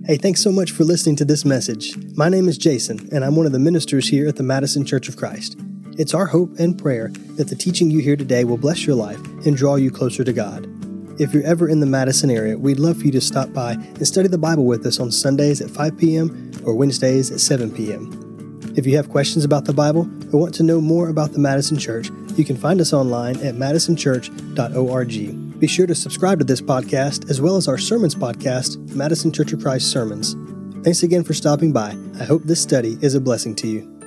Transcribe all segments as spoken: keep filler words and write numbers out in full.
Hey, thanks so much for listening to this message. My name is Jason, and I'm one of the ministers here at the Madison Church of Christ. It's our hope and prayer that the teaching you hear today will bless your life and draw you closer to God. If you're ever in the Madison area, we'd love for you to stop by and study the Bible with us on Sundays at five p.m. or Wednesdays at seven p.m. If you have questions about the Bible or want to know more about the Madison Church, you can find us online at madison church dot org. Be sure to subscribe to this podcast as well as our sermons podcast, Madison Church of Christ Sermons. Thanks again for stopping by. I hope this study is a blessing to you.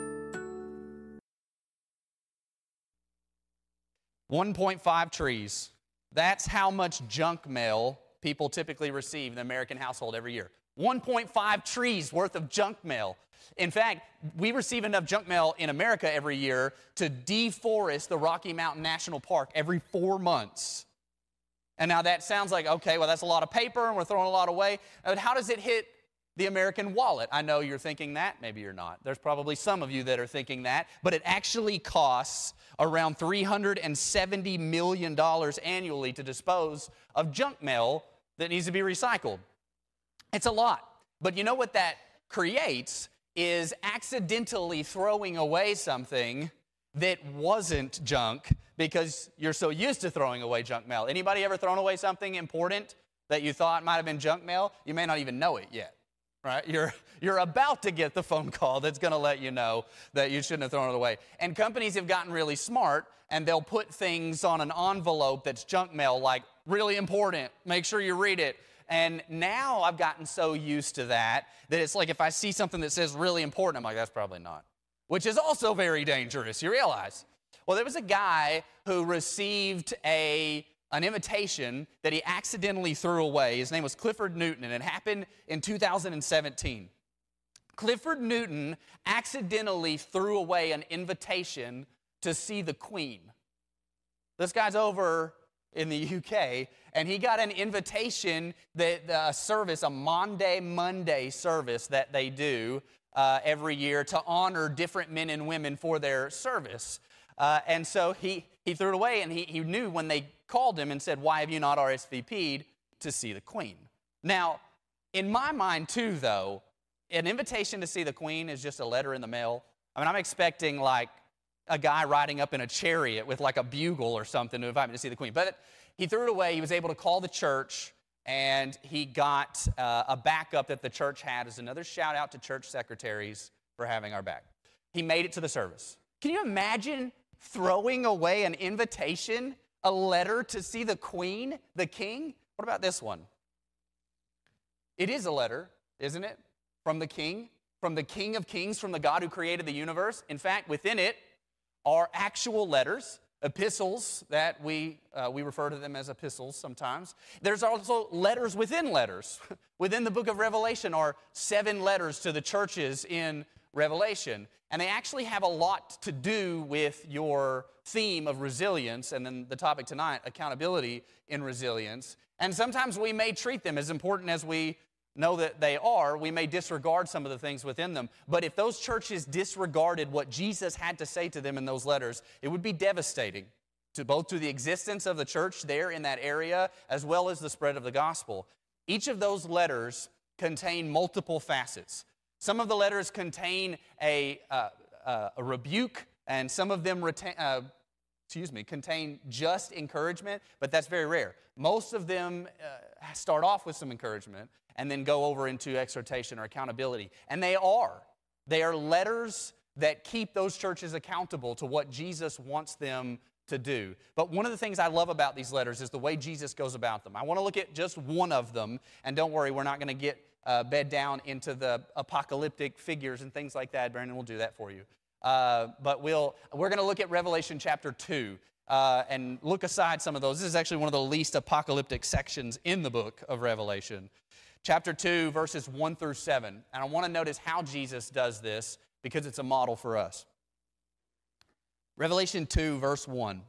one point five trees. That's how much junk mail people typically receive in the American household every year. one point five trees worth of junk mail. In fact, we receive enough junk mail in America every year to deforest the Rocky Mountain National Park every four months. And now that sounds like, okay, well, that's a lot of paper and we're throwing a lot away. But how does it hit the American wallet? I know you're thinking that. Maybe you're not. There's probably some of you that are thinking that. But it actually costs around three hundred seventy million dollars annually to dispose of junk mail that needs to be recycled. It's a lot. But you know what that creates is accidentally throwing away something that wasn't junk because you're so used to throwing away junk mail. Anybody ever thrown away something important that you thought might have been junk mail? You may not even know it yet, right? You're, you're about to get the phone call that's going to let you know that you shouldn't have thrown it away. And companies have gotten really smart, and they'll put things on an envelope that's junk mail, like really important, make sure you read it. And now I've gotten so used to that that it's like if I see something that says really important, I'm like, that's probably not. Which is also very dangerous, you realize. Well, there was a guy who received a, an invitation that he accidentally threw away. His name was Clifford Newton, and it happened in two thousand seventeen. Clifford Newton accidentally threw away an invitation to see the Queen. This guy's over in the U K, and he got an invitation, that a service, a Maundy Monday service that they do uh, every year to honor different men and women for their service. Uh, and so he, he threw it away, and he, he knew when they called him and said, why have you not R S V P'd to see the Queen? Now, in my mind too, though, an invitation to see the Queen is just a letter in the mail. I mean, I'm expecting like a guy riding up in a chariot with like a bugle or something to invite me to see the Queen. But he threw it away. He was able to call the church, and he got uh, a backup that the church had. As another shout out to church secretaries for having our back. He made it to the service. Can you imagine throwing away an invitation, a letter to see the Queen, the King? What about this one? It is a letter, isn't it? From the King, from the King of Kings, from the God who created the universe. In fact, within it are actual letters, epistles that we, uh, we refer to them as epistles sometimes. There's also letters within letters. Within the book of Revelation are seven letters to the churches in Revelation. And they actually have a lot to do with your theme of resilience, and then the topic tonight, accountability in resilience. And sometimes we may treat them as important as we know that they are. We may disregard some of the things within them. But if those churches disregarded what Jesus had to say to them in those letters, it would be devastating to both to the existence of the church there in that area, as well as the spread of the gospel. Each of those letters contain multiple facets. Some of the letters contain a, uh, uh, a rebuke, and some of them retain, uh, excuse me, contain just encouragement, but that's very rare. Most of them uh, start off with some encouragement and then go over into exhortation or accountability. And they are. They are letters that keep those churches accountable to what Jesus wants them to do. But one of the things I love about these letters is the way Jesus goes about them. I want to look at just one of them, and don't worry, we're not going to get Uh, bed down into the apocalyptic figures and things like that. Brandon will do that for you. Uh, but we'll, we're going to look at Revelation chapter two uh, and look aside some of those. This is actually one of the least apocalyptic sections in the book of Revelation. Chapter two, verses one through seven. And I want to notice how Jesus does this because it's a model for us. Revelation two, verse one.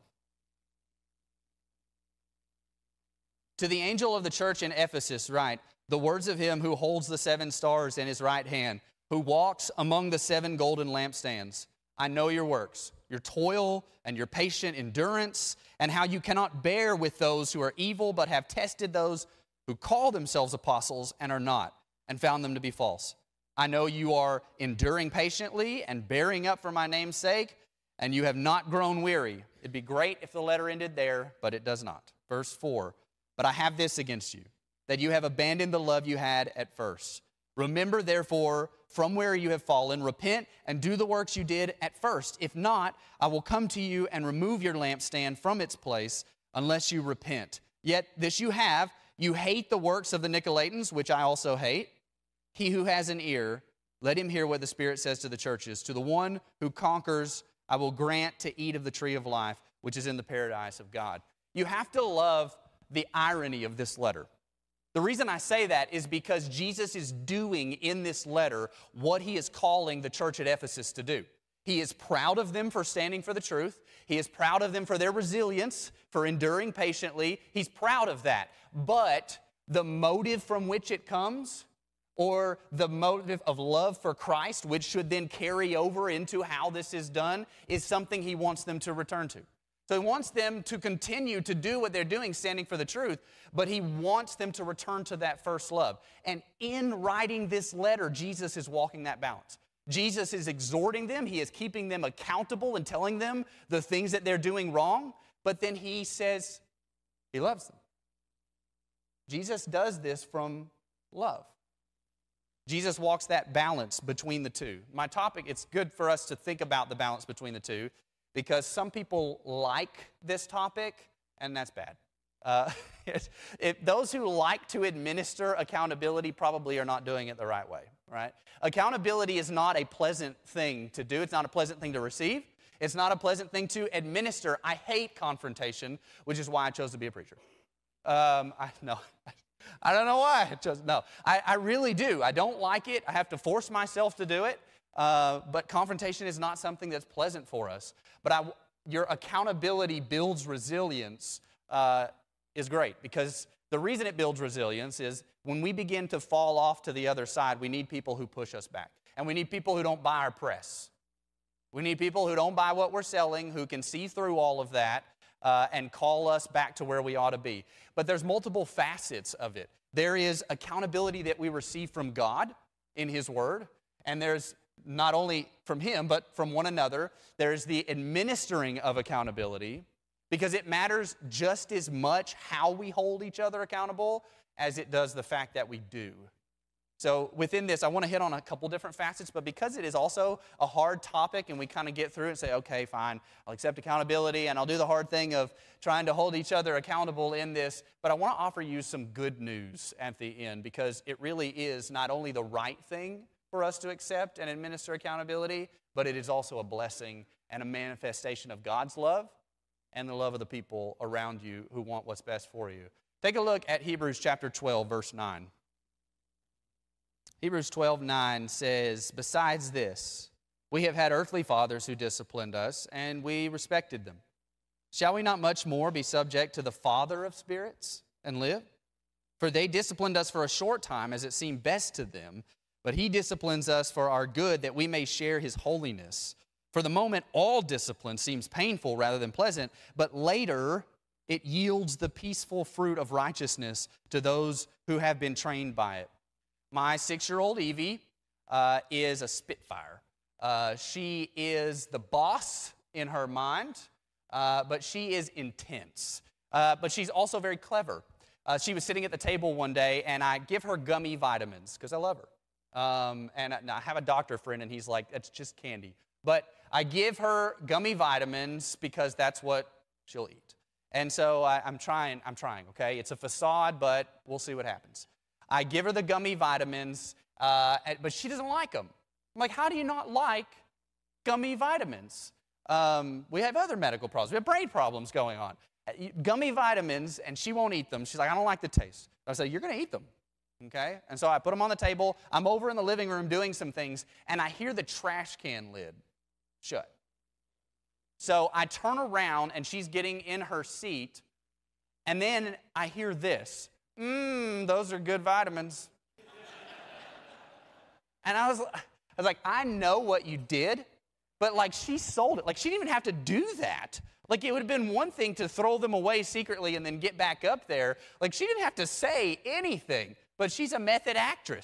To the angel of the church in Ephesus write, the words of him who holds the seven stars in his right hand, who walks among the seven golden lampstands. I know your works, your toil and your patient endurance, and how you cannot bear with those who are evil, but have tested those who call themselves apostles and are not, and found them to be false. I know you are enduring patiently and bearing up for my name's sake, and you have not grown weary. It'd be great if the letter ended there, but it does not. Verse four, but I have this against you, that you have abandoned the love you had at first. Remember, therefore, from where you have fallen, repent and do the works you did at first. If not, I will come to you and remove your lampstand from its place unless you repent. Yet this you have, you hate the works of the Nicolaitans, which I also hate. He who has an ear, let him hear what the Spirit says to the churches. To the one who conquers, I will grant to eat of the tree of life, which is in the paradise of God. You have to love the irony of this letter. The reason I say that is because Jesus is doing in this letter what he is calling the church at Ephesus to do. He is proud of them for standing for the truth. He is proud of them for their resilience, for enduring patiently. He's proud of that. But the motive from which it comes, or the motive of love for Christ, which should then carry over into how this is done, is something he wants them to return to. So he wants them to continue to do what they're doing, standing for the truth, but he wants them to return to that first love. And in writing this letter, Jesus is walking that balance. Jesus is exhorting them. He is keeping them accountable and telling them the things that they're doing wrong, but then he says he loves them. Jesus does this from love. Jesus walks that balance between the two. My topic, it's good for us to think about the balance between the two, because some people like this topic, and that's bad. Uh, it, it, those who like to administer accountability probably are not doing it the right way, right? Accountability is not a pleasant thing to do. It's not a pleasant thing to receive. It's not a pleasant thing to administer. I hate confrontation, which is why I chose to be a preacher. Um, I, no, I don't know why I chose, no. I, I really do. I don't like it. I have to force myself to do it. Uh, but confrontation is not something that's pleasant for us. But I, your accountability builds resilience uh, is great, because the reason it builds resilience is when we begin to fall off to the other side, we need people who push us back. And we need people who don't buy our press. We need people who don't buy what we're selling, who can see through all of that uh, and call us back to where we ought to be. But there's multiple facets of it. There is accountability that we receive from God in His Word, and there's not only from Him, but from one another. There's the administering of accountability, because it matters just as much how we hold each other accountable as it does the fact that we do. So within this, I want to hit on a couple different facets, but because it is also a hard topic and we kind of get through it and say, okay, fine, I'll accept accountability and I'll do the hard thing of trying to hold each other accountable in this, but I want to offer you some good news at the end, because it really is not only the right thing for us to accept and administer accountability, but it is also a blessing and a manifestation of God's love and the love of the people around you who want what's best for you. Take a look at Hebrews chapter twelve, verse nine. Hebrews twelve nine says, besides this, we have had earthly fathers who disciplined us, and we respected them. Shall we not much more be subject to the Father of spirits and live? For they disciplined us for a short time as it seemed best to them, but He disciplines us for our good, that we may share His holiness. For the moment, all discipline seems painful rather than pleasant, but later it yields the peaceful fruit of righteousness to those who have been trained by it. My six-year-old Evie uh, is a spitfire. Uh, she is the boss in her mind, uh, but she is intense. Uh, but she's also very clever. Uh, she was sitting at the table one day, and I give her gummy vitamins because I love her. Um, and I, I have a doctor friend, and he's like, it's just candy. But I give her gummy vitamins because that's what she'll eat. And so I, I'm trying, I'm trying, okay? It's a facade, but we'll see what happens. I give her the gummy vitamins, uh, but she doesn't like them. I'm like, how do you not like gummy vitamins? Um, we have other medical problems. We have brain problems going on. Gummy vitamins, and she won't eat them. She's like, I don't like the taste. I say, you're going to eat them, okay? And so I put them on the table. I'm over in the living room doing some things, and I hear the trash can lid shut. So I turn around, and she's getting in her seat, and then I hear this. Mmm, those are good vitamins. And I was, I was like, I know what you did, but like she sold it. Like she didn't even have to do that. Like it would have been one thing to throw them away secretly and then get back up there. Like she didn't have to say anything, but she's a method actress.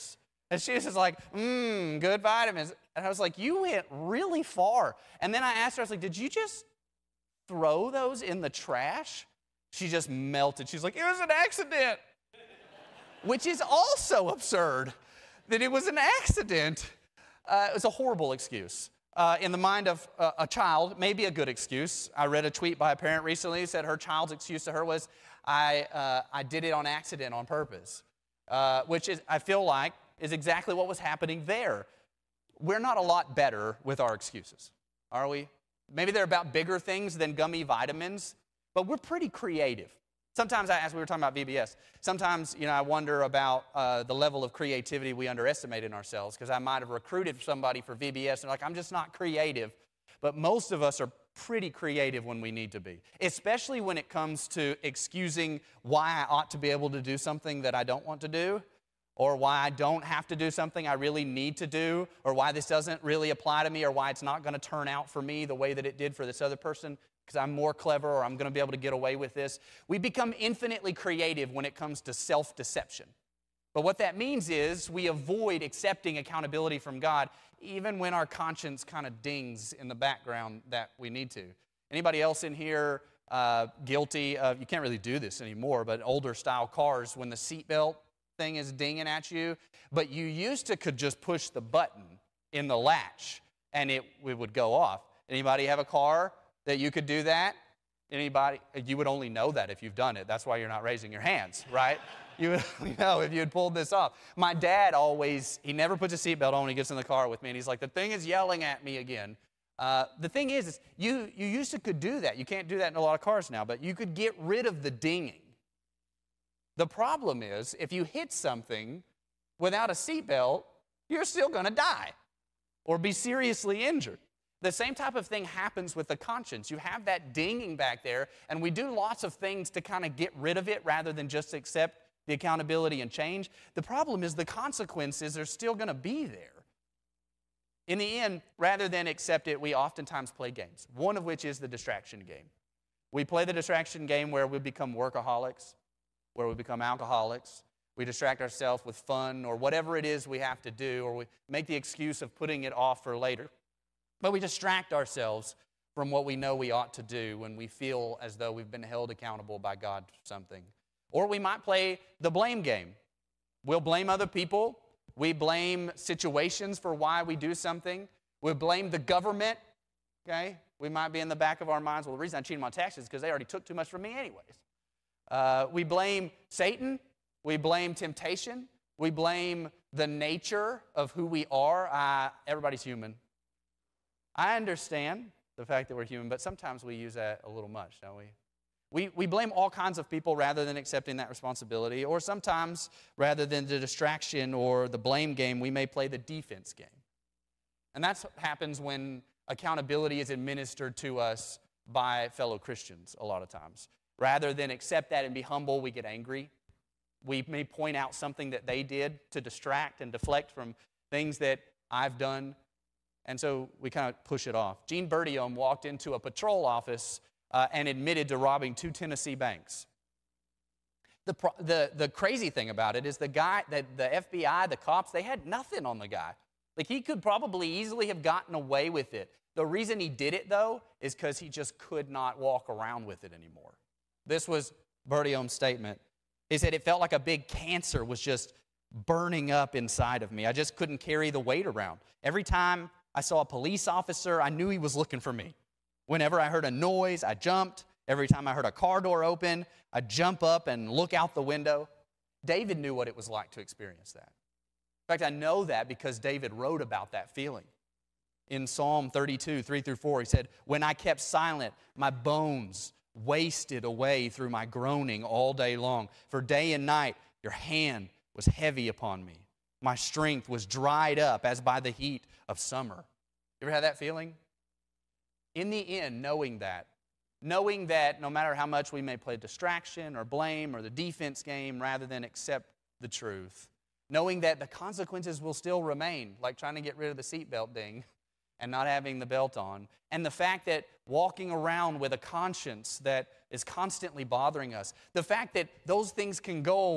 And she was just like, mmm, good vitamins. And I was like, you went really far. And then I asked her, I was like, did you just throw those in the trash? She just melted. She's like, it was an accident. Which is also absurd, that it was an accident. Uh, it was a horrible excuse. Uh, in the mind of uh, a child, maybe a good excuse. I read a tweet by a parent recently who said her child's excuse to her was, I, uh, I did it on accident, on purpose. Uh, which is, I feel like, is exactly what was happening there. We're not a lot better with our excuses, are we? Maybe they're about bigger things than gummy vitamins, but we're pretty creative. Sometimes, I, as we were talking about V B S, sometimes you know I wonder about uh, the level of creativity we underestimate in ourselves, because I might have recruited somebody for V B S and they're like, I'm just not creative. But most of us are pretty creative when we need to be, especially when it comes to excusing why I ought to be able to do something that I don't want to do, or why I don't have to do something I really need to do, or why this doesn't really apply to me, or why it's not going to turn out for me the way that it did for this other person because I'm more clever, or I'm going to be able to get away with this. We become infinitely creative when it comes to self-deception. But what that means is we avoid accepting accountability from God even when our conscience kind of dings in the background that we need to. Anybody else in here uh, guilty of, you can't really do this anymore, but older style cars, when the seatbelt thing is dinging at you, but you used to could just push the button in the latch and it, it would go off. Anybody have a car that you could do that? Anybody? You would only know that if you've done it. That's why you're not raising your hands, right? You would only know if you had pulled this off. My dad always, he never puts a seatbelt on when he gets in the car with me, and he's like, the thing is yelling at me again. Uh, the thing is, is you, you used to could do that. You can't do that in a lot of cars now, but you could get rid of the dinging. The problem is, if you hit something without a seatbelt, you're still going to die or be seriously injured. The same type of thing happens with the conscience. You have that dinging back there, and we do lots of things to kind of get rid of it rather than just accept the accountability and change. The problem is the consequences are still going to be there. In the end, rather than accept it, we oftentimes play games, one of which is the distraction game. We play the distraction game where we become workaholics, where we become alcoholics. We distract ourselves with fun or whatever it is we have to do, or we make the excuse of putting it off for later. But we distract ourselves from what we know we ought to do when we feel as though we've been held accountable by God for something. Or we might play the blame game. We'll blame other people. We blame situations for why we do something. We blame the government, okay? We might be in the back of our minds, well, the reason I cheated on taxes is because they already took too much from me anyways. Uh, we blame Satan. We blame temptation. We blame the nature of who we are. Uh, everybody's human. I understand the fact that we're human, but sometimes we use that a little much, don't we? We, we blame all kinds of people rather than accepting that responsibility, or sometimes rather than the distraction or the blame game, we may play the defense game. And that happens when accountability is administered to us by fellow Christians a lot of times. Rather than accept that and be humble, we get angry. We may point out something that they did to distract and deflect from things that I've done. And so we kind of push it off. Gene Bertium walked into a patrol office uh, and admitted to robbing two Tennessee banks. The, pro- the, the crazy thing about it is the guy, the, the F B I, the cops, they had nothing on the guy. Like, he could probably easily have gotten away with it. The reason he did it, though, is because he just could not walk around with it anymore. This was Bertium's statement. He said, it felt like a big cancer was just burning up inside of me. I just couldn't carry the weight around. Every time I saw a police officer, I knew he was looking for me. Whenever I heard a noise, I jumped. Every time I heard a car door open, I'd jump up and look out the window. David knew what it was like to experience that. In fact, I know that because David wrote about that feeling. In Psalm thirty-two, three through four, he said, when I kept silent, my bones wasted away through my groaning all day long. For day and night, your hand was heavy upon me. My strength was dried up as by the heat of summer. You ever had that feeling? In the end, knowing that, knowing that no matter how much we may play distraction or blame or the defense game rather than accept the truth, knowing that the consequences will still remain, like trying to get rid of the seatbelt ding and not having the belt on, and the fact that walking around with a conscience that is constantly bothering us, the fact that those things can go away.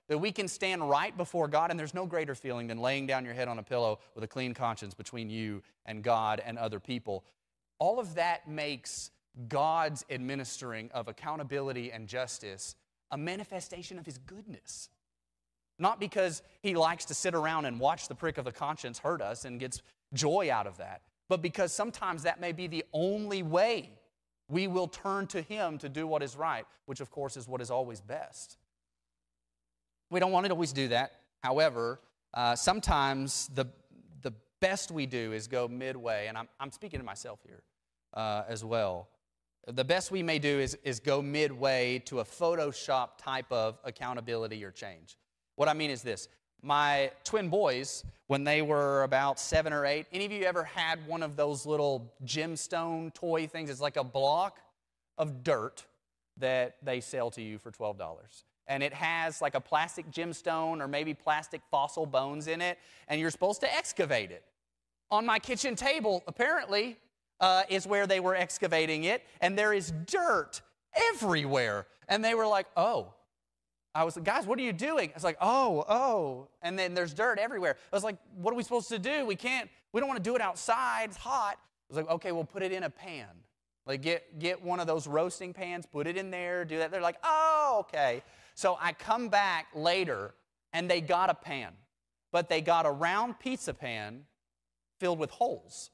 that we can stand right before God, and there's no greater feeling than laying down your head on a pillow with a clean conscience between you and God and other people. All of that makes God's administering of accountability and justice a manifestation of His goodness. Not because He likes to sit around and watch the prick of the conscience hurt us and gets joy out of that, but because sometimes that may be the only way we will turn to Him to do what is right, which of course is what is always best. We don't want to always do that. However, uh, sometimes the, the best we do is go midway, and I'm, I'm speaking to myself here uh, as well. The best we may do is, is go midway to a Photoshop type of accountability or change. What I mean is this. My twin boys, when they were about seven or eight, any of you ever had one of those little gemstone toy things? It's like a block of dirt that they sell to you for twelve dollars. And it has like a plastic gemstone or maybe plastic fossil bones in it, and you're supposed to excavate it. On my kitchen table, apparently, uh, is where they were excavating it, and there is dirt everywhere. And they were like, oh. I was like, guys, what are you doing? I was like, oh, oh. And then there's dirt everywhere. I was like, what are we supposed to do? We can't, we don't want to do it outside. It's hot. I was like, okay, we'll put it in a pan. Like get, get one of those roasting pans, put it in there, do that. They're like, oh, okay. So I come back later, and they got a pan. But they got a round pizza pan filled with holes.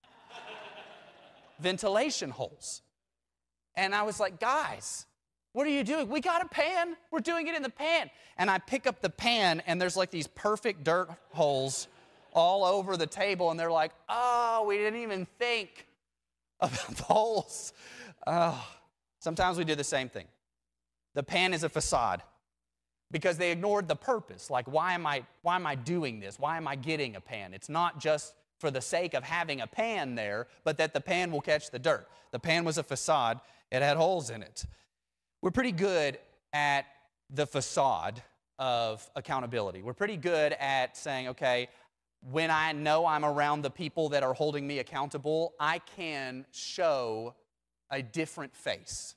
Ventilation holes. And I was like, guys, what are you doing? We got a pan. We're doing it in the pan. And I pick up the pan, and there's like these perfect dirt holes all over the table. And they're like, oh, we didn't even think about the holes. Oh. Sometimes we do the same thing. The pan is a facade because they ignored the purpose. Like, why am I, why am I doing this? Why am I getting a pan? It's not just for the sake of having a pan there, but that the pan will catch the dirt. The pan was a facade. It had holes in it. We're pretty good at the facade of accountability. We're pretty good at saying, okay, when I know I'm around the people that are holding me accountable, I can show a different face.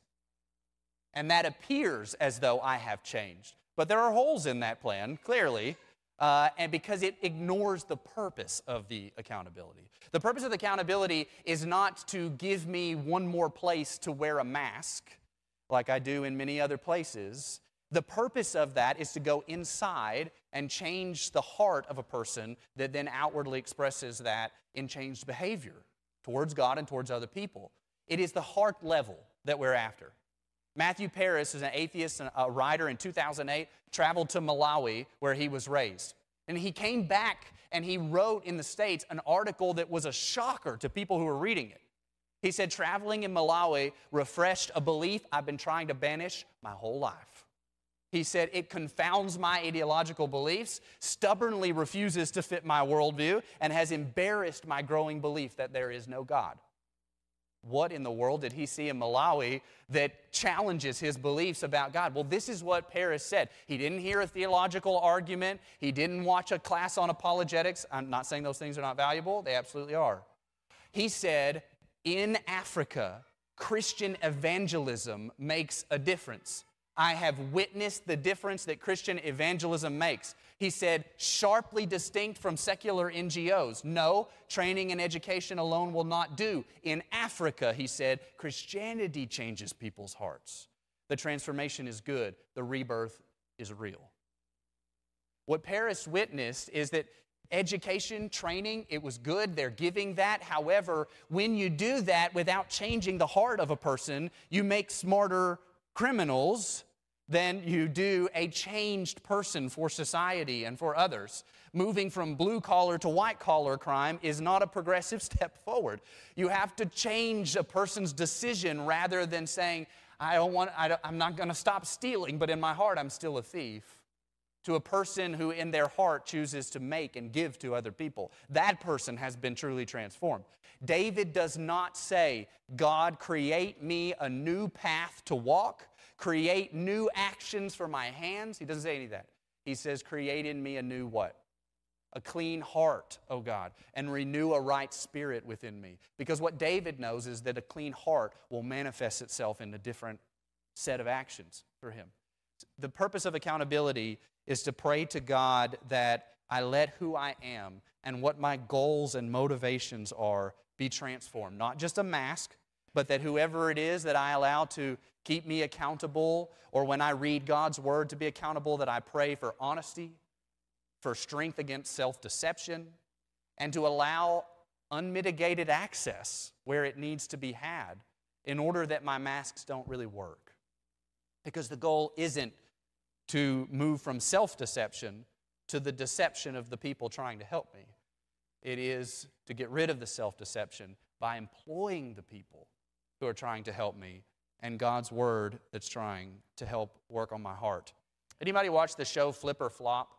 And that appears as though I have changed. But there are holes in that plan, clearly, uh, and because it ignores the purpose of the accountability. The purpose of the accountability is not to give me one more place to wear a mask, like I do in many other places. The purpose of that is to go inside and change the heart of a person that then outwardly expresses that in changed behavior towards God and towards other people. It is the heart level that we're after. Matthew Paris is an atheist and a writer in two thousand eight, traveled to Malawi where he was raised. And he came back and he wrote in the States an article that was a shocker to people who were reading it. He said, traveling in Malawi refreshed a belief I've been trying to banish my whole life. He said, it confounds my ideological beliefs, stubbornly refuses to fit my worldview, and has embarrassed my growing belief that there is no God. What in the world did he see in Malawi that challenges his beliefs about God? Well, this is what Paris said. He didn't hear a theological argument. He didn't watch a class on apologetics. I'm not saying those things are not valuable. They absolutely are. He said, in Africa, Christian evangelism makes a difference. I have witnessed the difference that Christian evangelism makes. He said, sharply distinct from secular N G Os. No, training and education alone will not do. In Africa, he said, Christianity changes people's hearts. The transformation is good. The rebirth is real. What Paris witnessed is that education, training, it was good. They're giving that. However, when you do that without changing the heart of a person, you make smarter criminals than you do a changed person for society and for others. Moving from blue-collar to white-collar crime is not a progressive step forward. You have to change a person's decision rather than saying, I don't want, I don't, I'm not going to stop stealing, but in my heart I'm still a thief. To a person who in their heart chooses to make and give to other people. That person has been truly transformed. David does not say, God, create me a new path to walk, create new actions for my hands. He doesn't say any of that. He says, create in me a new what? A clean heart, O God, and renew a right spirit within me. Because what David knows is that a clean heart will manifest itself in a different set of actions for him. The purpose of accountability is to pray to God that I let who I am and what my goals and motivations are be transformed. Not just a mask, but that whoever it is that I allow to keep me accountable, or when I read God's Word to be accountable, that I pray for honesty, for strength against self-deception, and to allow unmitigated access where it needs to be had in order that my masks don't really work. Because the goal isn't to move from self-deception to the deception of the people trying to help me. It is to get rid of the self-deception by employing the people who are trying to help me and God's Word that's trying to help work on my heart. Anybody watch the show Flip or Flop?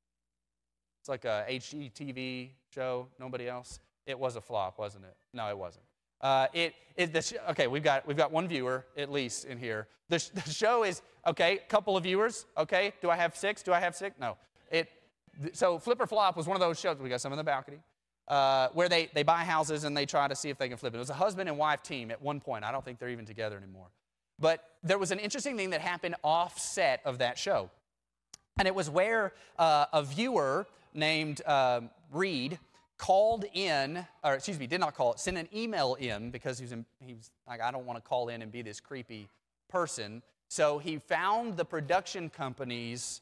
It's like a H G T V show. Nobody else? It was a flop, wasn't it? No, it wasn't. Uh, it, it the sh- okay, we've got we've got one viewer at least in here. The, sh- the show is okay. Couple of viewers. Okay, do I have six? Do I have six? No. It. Th- so Flip or Flop was one of those shows. We got some in the balcony uh, where they they buy houses and they try to see if they can flip it. It was a husband and wife team at one point. I don't think they're even together anymore. But there was an interesting thing that happened offset of that show, and it was where uh, a viewer named uh, Reed called in, or excuse me, did not call it, sent an email in because he was, in, he was like, I don't want to call in and be this creepy person. So he found the production company's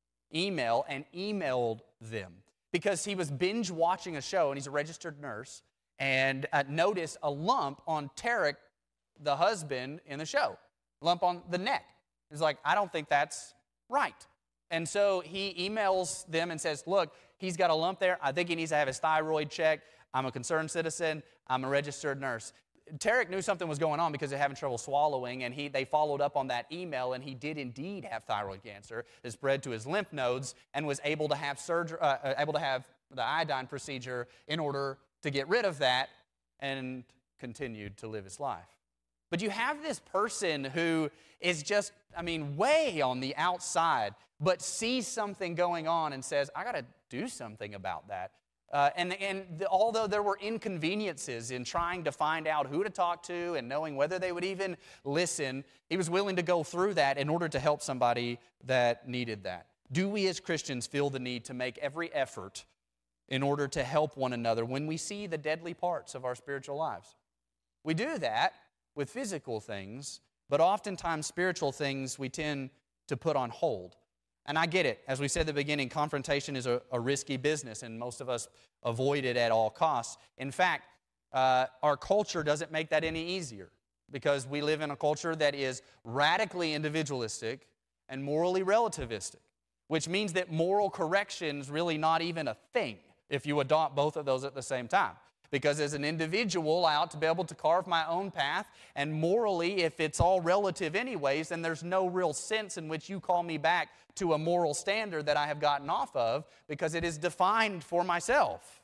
email and emailed them because he was binge watching a show, and he's a registered nurse, and uh, noticed a lump on Tarek, the husband in the show, lump on the neck. He's like, I don't think that's right. And so he emails them and says, look, he's got a lump there. I think he needs to have his thyroid checked. I'm a concerned citizen. I'm a registered nurse. Tarek knew something was going on because he's having trouble swallowing, and he they followed up on that email, and he did indeed have thyroid cancer. It spread to his lymph nodes and was able to have surgery, uh, able to have the iodine procedure in order to get rid of that, and continued to live his life. But you have this person who is just, I mean, way on the outside, but sees something going on and says, I got to do something about that. Uh, and and the, although there were inconveniences in trying to find out who to talk to and knowing whether they would even listen, he was willing to go through that in order to help somebody that needed that. Do we as Christians feel the need to make every effort in order to help one another when we see the deadly parts of our spiritual lives? We do that with physical things, but oftentimes spiritual things we tend to put on hold. And I get it. As we said at the beginning, confrontation is a, a risky business, and most of us avoid it at all costs. In fact, uh, our culture doesn't make that any easier because we live in a culture that is radically individualistic and morally relativistic, which means that moral correction is really not even a thing if you adopt both of those at the same time. Because as an individual, I ought to be able to carve my own path, and morally, if it's all relative anyways, then there's no real sense in which you call me back to a moral standard that I have gotten off of because it is defined for myself.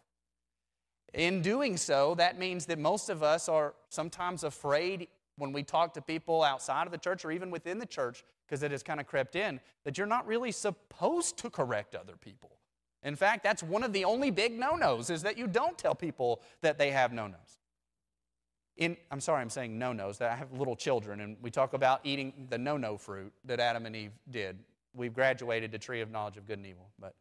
In doing so, that means that most of us are sometimes afraid when we talk to people outside of the church or even within the church, because it has kind of crept in, that you're not really supposed to correct other people. In fact, that's one of the only big no-nos, is that you don't tell people that they have no-nos. In, I'm sorry, I'm saying no-nos, that I have little children, and we talk about eating the no-no fruit that Adam and Eve did. We've graduated to tree of knowledge of good and evil. But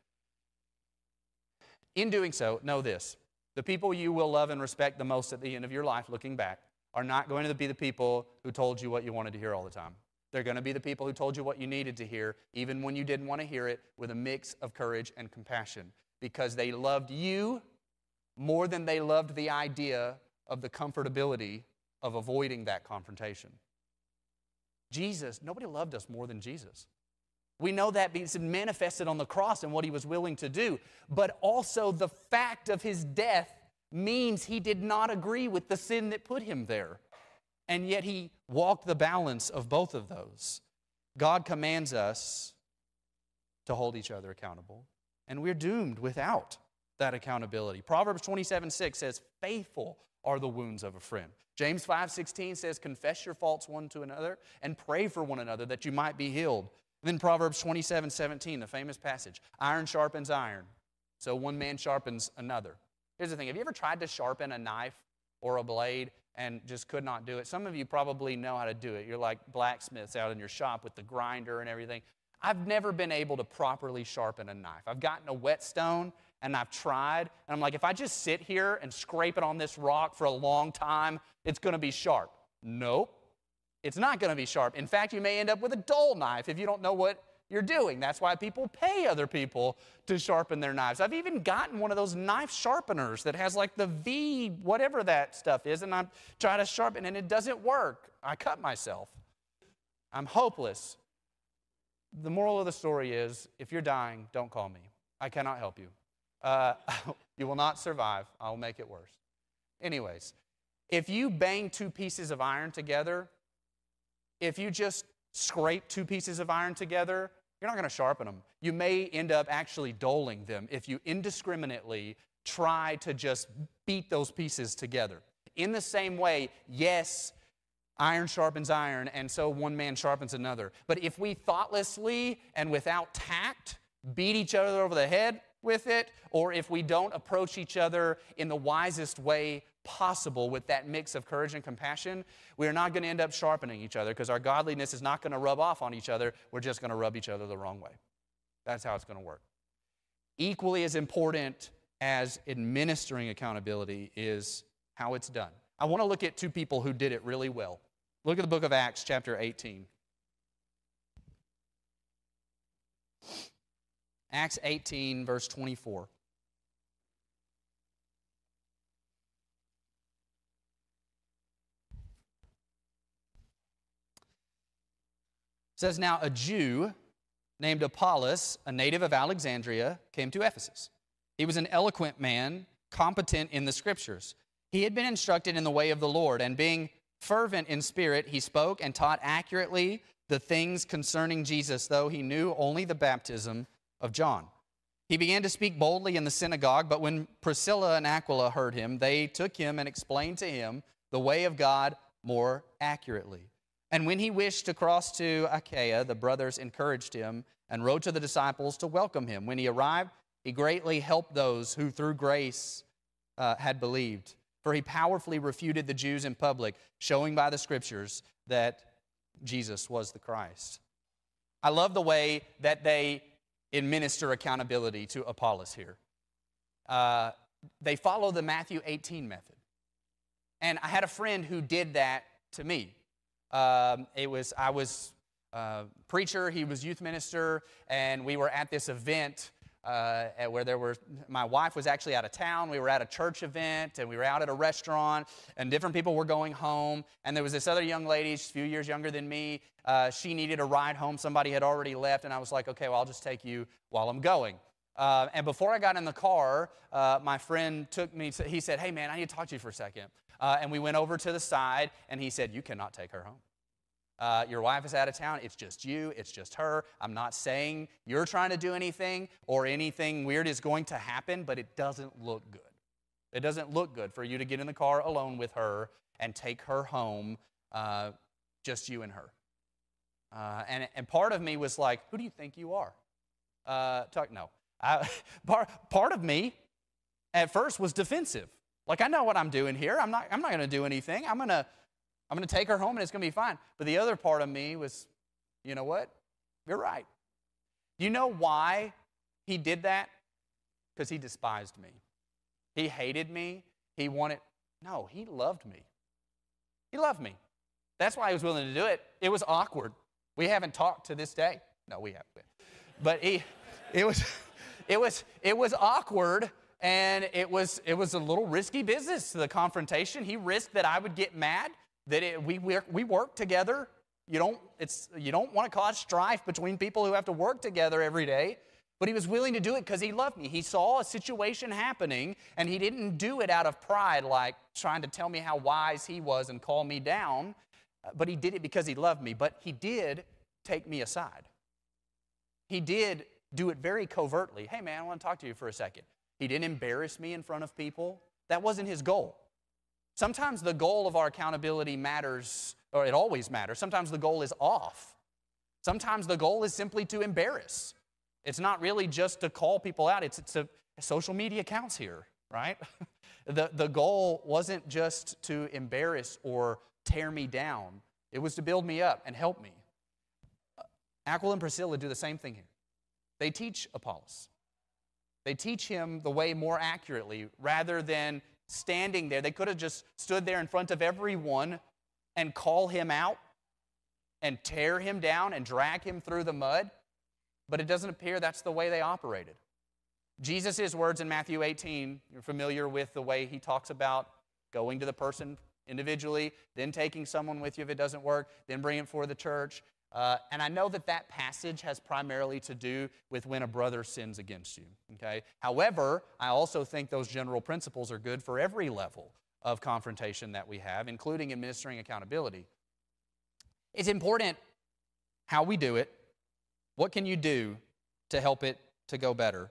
in doing so, know this. The people you will love and respect the most at the end of your life, looking back, are not going to be the people who told you what you wanted to hear all the time. They're going to be the people who told you what you needed to hear, even when you didn't want to hear it, with a mix of courage and compassion, because they loved you more than they loved the idea of the comfortability of avoiding that confrontation. Jesus, nobody loved us more than Jesus. We know that because it manifested on the cross and what he was willing to do, but also the fact of his death means he did not agree with the sin that put him there. And yet he walked the balance of both of those. God commands us to hold each other accountable, and we're doomed without that accountability. Proverbs twenty-seven six says, faithful are the wounds of a friend. James five sixteen says, confess your faults one to another and pray for one another that you might be healed. Then Proverbs twenty-seven seventeen, the famous passage, iron sharpens iron, so one man sharpens another. Here's the thing, have you ever tried to sharpen a knife or a blade and just could not do it? Some of you probably know how to do it. You're like blacksmiths out in your shop with the grinder and everything. I've never been able to properly sharpen a knife. I've gotten a whetstone, and I've tried, and I'm like, if I just sit here and scrape it on this rock for a long time, it's going to be sharp. Nope, it's not going to be sharp. In fact, you may end up with a dull knife if you don't know what you're doing. That's why people pay other people to sharpen their knives. I've even gotten one of those knife sharpeners that has like the V, whatever that stuff is, and I'm trying to sharpen, and it doesn't work. I cut myself. I'm hopeless. The moral of the story is, if you're dying, don't call me. I cannot help you. Uh, you will not survive. I'll make it worse. Anyways, if you bang two pieces of iron together, if you just scrape two pieces of iron together, you're not going to sharpen them. You may end up actually dulling them if you indiscriminately try to just beat those pieces together. In the same way, yes, iron sharpens iron, and so one man sharpens another. But if we thoughtlessly and without tact beat each other over the head with it, or if we don't approach each other in the wisest way possible with that mix of courage and compassion, we are not going to end up sharpening each other, because our godliness is not going to rub off on each other. We're just going to rub each other the wrong way. That's how it's going to work. Equally as important as administering accountability is how it's done. I want to look at two people who did it really well. Look at the book of Acts, chapter eighteen. Acts eighteen, verse twenty-four. It says, now a Jew named Apollos, a native of Alexandria, came to Ephesus. He was an eloquent man, competent in the Scriptures. He had been instructed in the way of the Lord, and being fervent in spirit, he spoke and taught accurately the things concerning Jesus, though he knew only the baptism of John. He began to speak boldly in the synagogue, but when Priscilla and Aquila heard him, they took him and explained to him the way of God more accurately. And when he wished to cross to Achaia, the brothers encouraged him and wrote to the disciples to welcome him. When he arrived, he greatly helped those who through grace uh, had believed. For he powerfully refuted the Jews in public, showing by the Scriptures that Jesus was the Christ. I love the way that they administer accountability to Apollos here. Uh, they follow the Matthew eighteen method. And I had a friend who did that to me. Um, it was, I was a preacher, he was youth minister, and we were at this event uh, where there were, my wife was actually out of town, we were at a church event, and we were out at a restaurant, and different people were going home, and there was this other young lady, she's a few years younger than me, uh, she needed a ride home, somebody had already left, and I was like, okay, well, I'll just take you while I'm going. Uh, and before I got in the car, uh, my friend took me, to, he said, hey man, I need to talk to you for a second. Uh, and we went over to the side, and he said, you cannot take her home. Uh, your wife is out of town. It's just you. It's just her. I'm not saying you're trying to do anything or anything weird is going to happen, but it doesn't look good. It doesn't look good for you to get in the car alone with her and take her home, uh, just you and her. Uh, and, and part of me was like, who do you think you are? Uh, talk, no. I, part, part of me at first was defensive. Like, I know what I'm doing here. I'm not, I'm not going to do anything. I'm going to I'm going to take her home, and it's going to be fine. But the other part of me was, you know what? You're right. Do you know why he did that? Because he despised me. He hated me. He wanted, no, he loved me. He loved me. That's why he was willing to do it. It was awkward. We haven't talked to this day. No, we haven't. But he, it was, it was, it was awkward. And it was, it was a little risky business, the confrontation. He risked that I would get mad, that it, we, work, we work together. You don't, it's, you don't want to cause strife between people who have to work together every day. But he was willing to do it because he loved me. He saw a situation happening, and he didn't do it out of pride, like trying to tell me how wise he was and call me down. But he did it because he loved me. But he did take me aside. He did do it very covertly. Hey, man, I want to talk to you for a second. He didn't embarrass me in front of people. That wasn't his goal. Sometimes the goal of our accountability matters, or it always matters. Sometimes the goal is off. Sometimes the goal is simply to embarrass. It's not really just to call people out. It's, it's a, social media counts here, right? the, the goal wasn't just to embarrass or tear me down. It was to build me up and help me. Aquila and Priscilla do the same thing here. They teach Apollos. They teach him the way more accurately rather than standing there. They could have just stood there in front of everyone and call him out and tear him down and drag him through the mud, but it doesn't appear that's the way they operated. Jesus' words in Matthew eighteen, you're familiar with the way he talks about going to the person individually, then taking someone with you if it doesn't work, then bringing it for the church. Uh, and I know that that passage has primarily to do with when a brother sins against you. Okay. However, I also think those general principles are good for every level of confrontation that we have, including administering accountability. It's important how we do it. What can you do to help it to go better?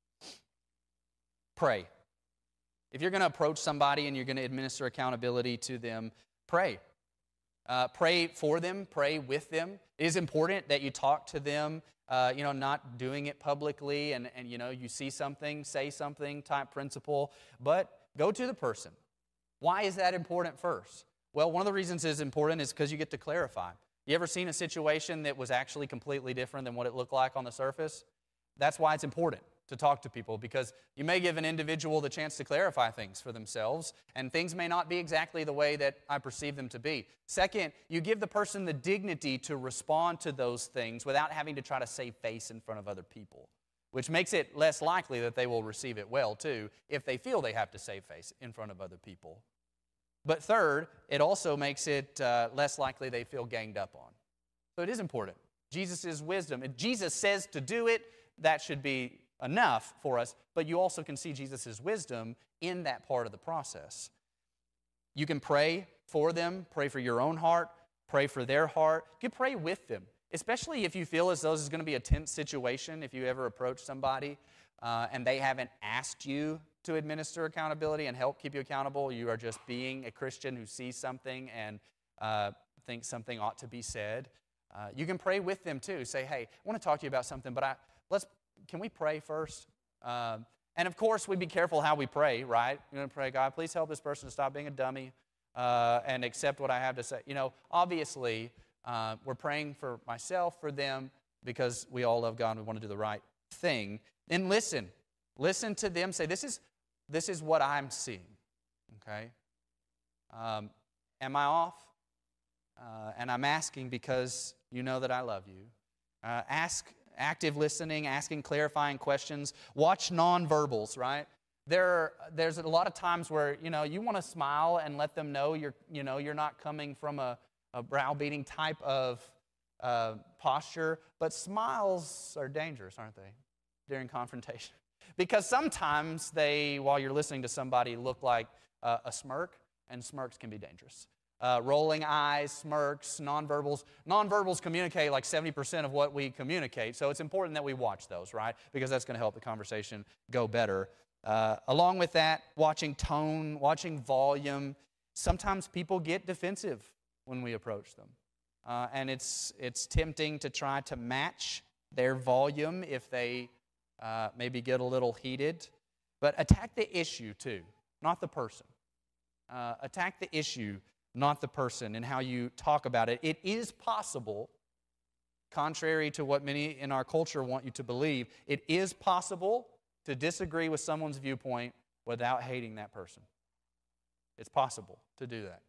Pray. If you're going to approach somebody and you're going to administer accountability to them, pray. Uh, pray for them, pray with them. It is important that you talk to them, uh, you know, not doing it publicly and, and, you know, you see something, say something type principle, but go to the person. Why is that important first? Well, one of the reasons it's important is because you get to clarify. You ever seen a situation that was actually completely different than what it looked like on the surface? That's why it's important to talk to people, because you may give an individual the chance to clarify things for themselves, and things may not be exactly the way that I perceive them to be. Second, you give the person the dignity to respond to those things without having to try to save face in front of other people, which makes it less likely that they will receive it well, too, if they feel they have to save face in front of other people. But third, it also makes it uh, less likely they feel ganged up on. So it is important. Jesus' wisdom. If Jesus says to do it, that should be enough for us, but you also can see Jesus' wisdom in that part of the process. You can pray for them, pray for your own heart, pray for their heart. You can pray with them, especially if you feel as though this is going to be a tense situation, if you ever approach somebody uh, and they haven't asked you to administer accountability and help keep you accountable. You are just being a Christian who sees something and uh, thinks something ought to be said. Uh, you can pray with them too. Say, hey, I want to talk to you about something, but I let's Can we pray first? Um, and of course, we be careful how we pray, right? You're going to pray, God, please help this person to stop being a dummy uh, and accept what I have to say. You know, obviously, uh, we're praying for myself, for them, because we all love God and we want to do the right thing. Then listen. Listen to them. Say, this is, this is what I'm seeing, okay? Um, am I off? Uh, and I'm asking because you know that I love you. Uh, ask active listening, asking clarifying questions. Watch nonverbals, right? There, there's a lot of times where, you know, you want to smile and let them know you're, you know, you're not coming from a, a browbeating type of uh, posture, but smiles are dangerous, aren't they, during confrontation? Because sometimes they, while you're listening to somebody, look like uh, a smirk, and smirks can be dangerous. Uh, rolling eyes, smirks, nonverbals. Nonverbals communicate like seventy percent of what we communicate, so it's important that we watch those, right? Because that's going to help the conversation go better. Uh, along with that, watching tone, watching volume. Sometimes people get defensive when we approach them. Uh, and it's, it's tempting to try to match their volume if they uh, maybe get a little heated. But attack the issue too, not the person. Uh, attack the issue, not the person, and how you talk about it. It is possible, contrary to what many in our culture want you to believe, it is possible to disagree with someone's viewpoint without hating that person. It's possible to do that.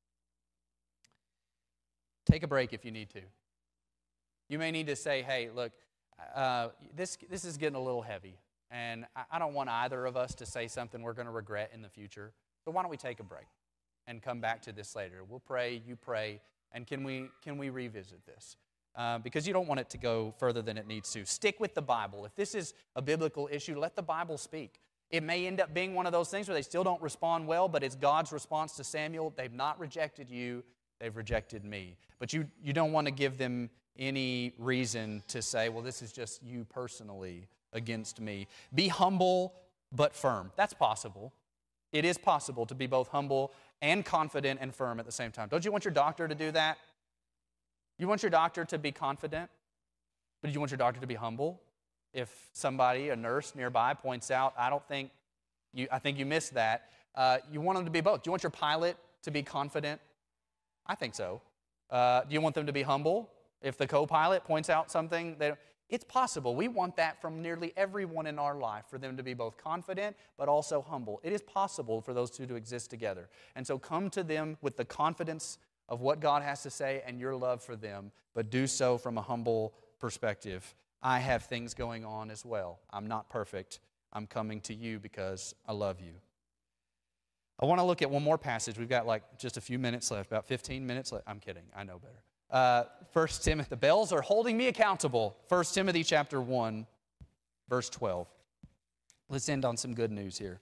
Take a break if you need to. You may need to say, hey, look, uh, this, this is getting a little heavy, and I, I don't want either of us to say something we're going to regret in the future, so why don't we take a break and come back to this later? We'll pray, you pray, and can we, can we revisit this? Uh, because you don't want it to go further than it needs to. Stick with the Bible. If this is a biblical issue, let the Bible speak. It may end up being one of those things where they still don't respond well, but it's God's response to Samuel. They've not rejected you, they've rejected me. But you, you don't want to give them any reason to say, well, this is just you personally against me. Be humble but firm. That's possible. It is possible to be both humble and confident and firm at the same time. Don't you want your doctor to do that? You want your doctor to be confident, but do you want your doctor to be humble? If somebody, a nurse nearby, points out, I don't think, you, I think you missed that, uh, you want them to be both. Do you want your pilot to be confident? I think so. Uh, do you want them to be humble? If the co-pilot points out something that it's possible. We want that from nearly everyone in our life, for them to be both confident but also humble. It is possible for those two to exist together. And so come to them with the confidence of what God has to say and your love for them, but do so from a humble perspective. I have things going on as well. I'm not perfect. I'm coming to you because I love you. I want to look at one more passage. We've got like just a few minutes left, about fifteen minutes left. I'm kidding. I know better. Uh, First Timothy, the bells are holding me accountable. First Timothy chapter one, verse twelve. Let's end on some good news here.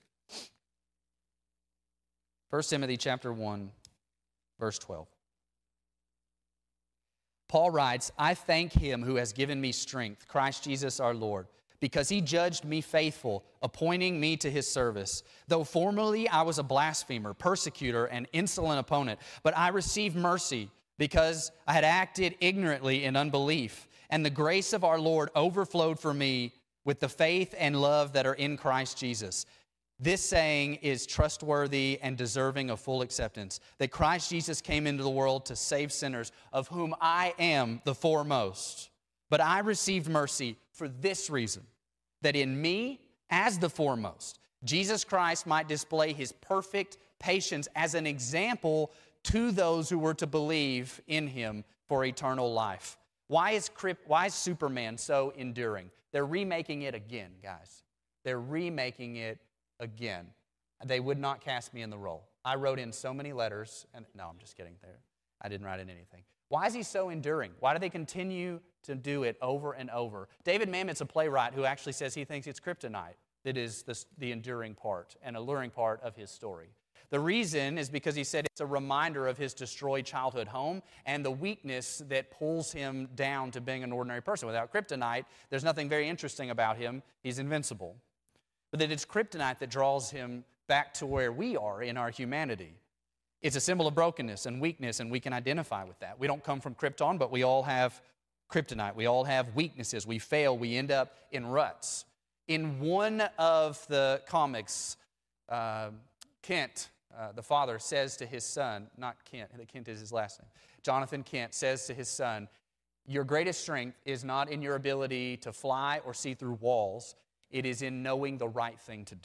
First Timothy chapter one, verse twelve. Paul writes, I thank him who has given me strength, Christ Jesus our Lord, because he judged me faithful, appointing me to his service. Though formerly I was a blasphemer, persecutor, and insolent opponent, but I received mercy, because I had acted ignorantly in unbelief, and the grace of our Lord overflowed for me with the faith and love that are in Christ Jesus. This saying is trustworthy and deserving of full acceptance, that Christ Jesus came into the world to save sinners, of whom I am the foremost. But I received mercy for this reason, that in me, as the foremost, Jesus Christ might display his perfect patience as an example to those who were to believe in him for eternal life. Why is, why is Superman so enduring? They're remaking it again, guys. They're remaking it again. They would not cast me in the role. I wrote in so many letters, and no, I'm just kidding there. I didn't write in anything. Why is he so enduring? Why do they continue to do it over and over? David Mamet's a playwright who actually says he thinks it's kryptonite that is the, the enduring part and alluring part of his story. The reason is because he said it's a reminder of his destroyed childhood home and the weakness that pulls him down to being an ordinary person. Without kryptonite, there's nothing very interesting about him. He's invincible. But that it's kryptonite that draws him back to where we are in our humanity. It's a symbol of brokenness and weakness, and we can identify with that. We don't come from Krypton, but we all have kryptonite. We all have weaknesses. We fail. We end up in ruts. In one of the comics, uh, Kent, uh, the father, says to his son, not Kent, Kent is his last name, Jonathan Kent says to his son, your greatest strength is not in your ability to fly or see through walls. It is in knowing the right thing to do.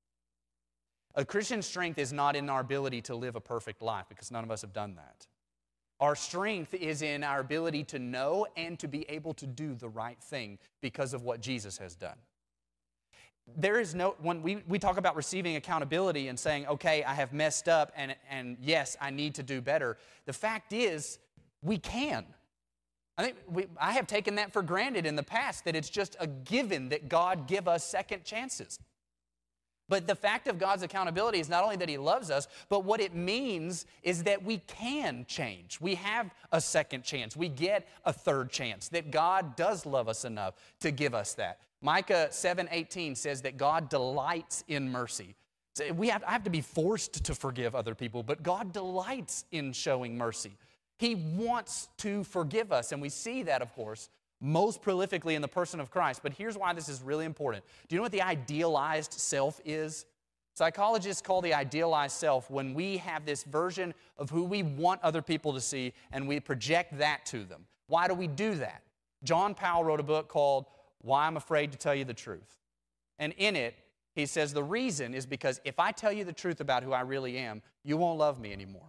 A Christian's strength is not in our ability to live a perfect life, because none of us have done that. Our strength is in our ability to know and to be able to do the right thing because of what Jesus has done. There is no, when we, we talk about receiving accountability and saying, okay, I have messed up and, and yes, I need to do better. The fact is, we can. I think we, I have taken that for granted in the past, that it's just a given that God give us second chances. But the fact of God's accountability is not only that he loves us, but what it means is that we can change. We have a second chance. We get a third chance, that God does love us enough to give us that. Micah seven eighteen says that God delights in mercy. So we have, I have to be forced to forgive other people, but God delights in showing mercy. He wants to forgive us, and we see that, of course, most prolifically in the person of Christ. But here's why this is really important. Do you know what the idealized self is? Psychologists call the idealized self when we have this version of who we want other people to see and we project that to them. Why do we do that? John Powell wrote a book called Why I'm Afraid to Tell You the Truth. And in it, he says the reason is because if I tell you the truth about who I really am, you won't love me anymore.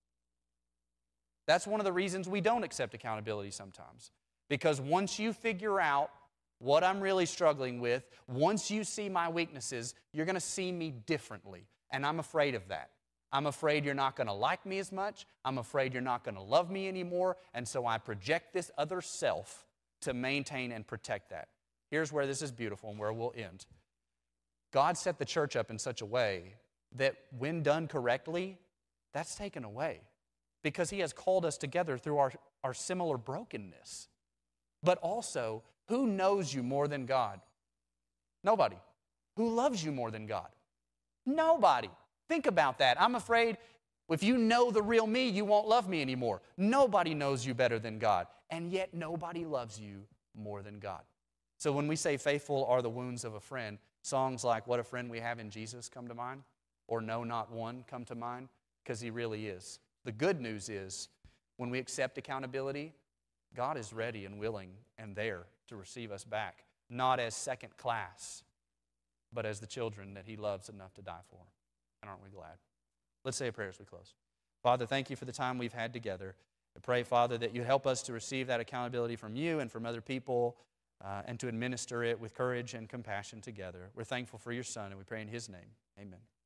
That's one of the reasons we don't accept accountability sometimes. Because once you figure out what I'm really struggling with, once you see my weaknesses, you're going to see me differently. And I'm afraid of that. I'm afraid you're not going to like me as much. I'm afraid you're not going to love me anymore. And so I project this other self to maintain and protect that. Here's where this is beautiful and where we'll end. God set the church up in such a way that when done correctly, that's taken away. Because he has called us together through our, our similar brokenness. But also, who knows you more than God? Nobody. Who loves you more than God? Nobody. Think about that. I'm afraid if you know the real me, you won't love me anymore. Nobody knows you better than God. And yet nobody loves you more than God. So when we say faithful are the wounds of a friend, songs like What a Friend We Have in Jesus come to mind, or No Not One come to mind, because he really is. The good news is when we accept accountability, God is ready and willing and there to receive us back, not as second class, but as the children that He loves enough to die for. And aren't we glad? Let's say a prayer as we close. Father, thank You for the time we've had together. I pray, Father, that You help us to receive that accountability from You and from other people uh, and to administer it with courage and compassion together. We're thankful for Your Son, and we pray in His name. Amen.